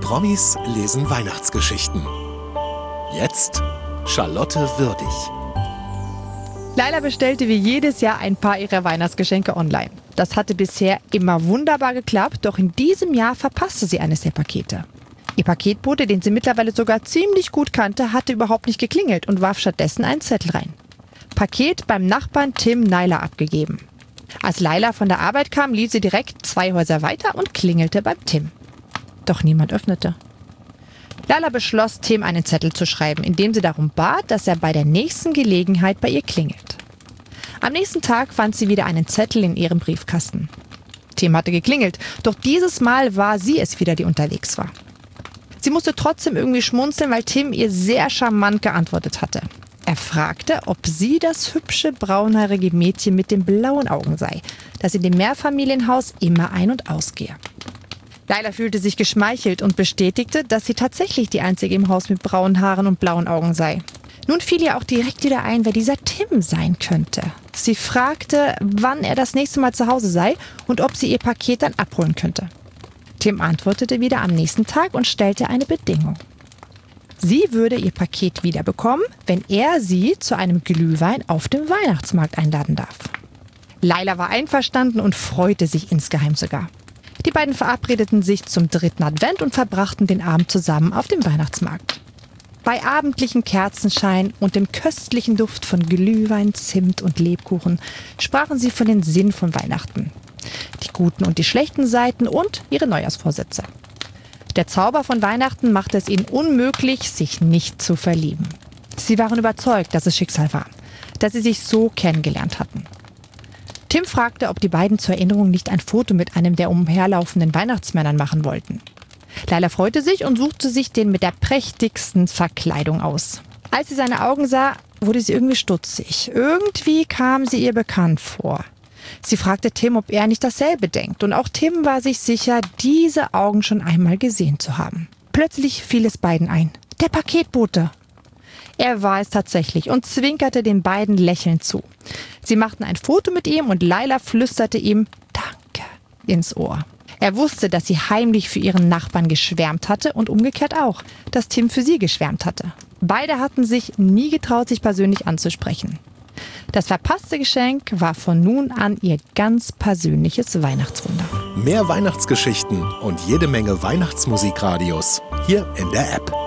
Promis lesen Weihnachtsgeschichten. Jetzt Charlotte Würdig. Laila bestellte wie jedes Jahr ein paar ihrer Weihnachtsgeschenke online. Das hatte bisher immer wunderbar geklappt, doch in diesem Jahr verpasste sie eines der Pakete. Ihr Paketbote, den sie mittlerweile sogar ziemlich gut kannte, hatte überhaupt nicht geklingelt und warf stattdessen einen Zettel rein. Paket beim Nachbarn Tim Neiler abgegeben. Als Laila von der Arbeit kam, lief sie direkt 2 Häuser weiter und klingelte beim Tim. Doch niemand öffnete. Laila beschloss, Tim einen Zettel zu schreiben, in dem sie darum bat, dass er bei der nächsten Gelegenheit bei ihr klingelt. Am nächsten Tag fand sie wieder einen Zettel in ihrem Briefkasten. Tim hatte geklingelt, doch dieses Mal war sie es wieder, die unterwegs war. Sie musste trotzdem irgendwie schmunzeln, weil Tim ihr sehr charmant geantwortet hatte. Er fragte, ob sie das hübsche, braunhaarige Mädchen mit den blauen Augen sei, das in dem Mehrfamilienhaus immer ein- und ausgehe. Laila fühlte sich geschmeichelt und bestätigte, dass sie tatsächlich die einzige im Haus mit braunen Haaren und blauen Augen sei. Nun fiel ihr auch direkt wieder ein, wer dieser Tim sein könnte. Sie fragte, wann er das nächste Mal zu Hause sei und ob sie ihr Paket dann abholen könnte. Tim antwortete wieder am nächsten Tag und stellte eine Bedingung. Sie würde ihr Paket wiederbekommen, wenn er sie zu einem Glühwein auf dem Weihnachtsmarkt einladen darf. Laila war einverstanden und freute sich insgeheim sogar. Die beiden verabredeten sich zum 3. Advent und verbrachten den Abend zusammen auf dem Weihnachtsmarkt. Bei abendlichem Kerzenschein und dem köstlichen Duft von Glühwein, Zimt und Lebkuchen sprachen sie von den Sinn von Weihnachten, die guten und die schlechten Seiten und ihre Neujahrsvorsätze. Der Zauber von Weihnachten machte es ihnen unmöglich, sich nicht zu verlieben. Sie waren überzeugt, dass es Schicksal war, dass sie sich so kennengelernt hatten. Tim fragte, ob die beiden zur Erinnerung nicht ein Foto mit einem der umherlaufenden Weihnachtsmännern machen wollten. Laila freute sich und suchte sich den mit der prächtigsten Verkleidung aus. Als sie seine Augen sah, wurde sie irgendwie stutzig. Irgendwie kam sie ihr bekannt vor. Sie fragte Tim, ob er nicht dasselbe denkt. Und auch Tim war sich sicher, diese Augen schon einmal gesehen zu haben. Plötzlich fiel es beiden ein. Der Paketbote. Er war es tatsächlich und zwinkerte den beiden lächelnd zu. Sie machten ein Foto mit ihm und Laila flüsterte ihm Danke ins Ohr. Er wusste, dass sie heimlich für ihren Nachbarn geschwärmt hatte und umgekehrt auch, dass Tim für sie geschwärmt hatte. Beide hatten sich nie getraut, sich persönlich anzusprechen. Das verpasste Geschenk war von nun an ihr ganz persönliches Weihnachtswunder. Mehr Weihnachtsgeschichten und jede Menge Weihnachtsmusikradios hier in der App.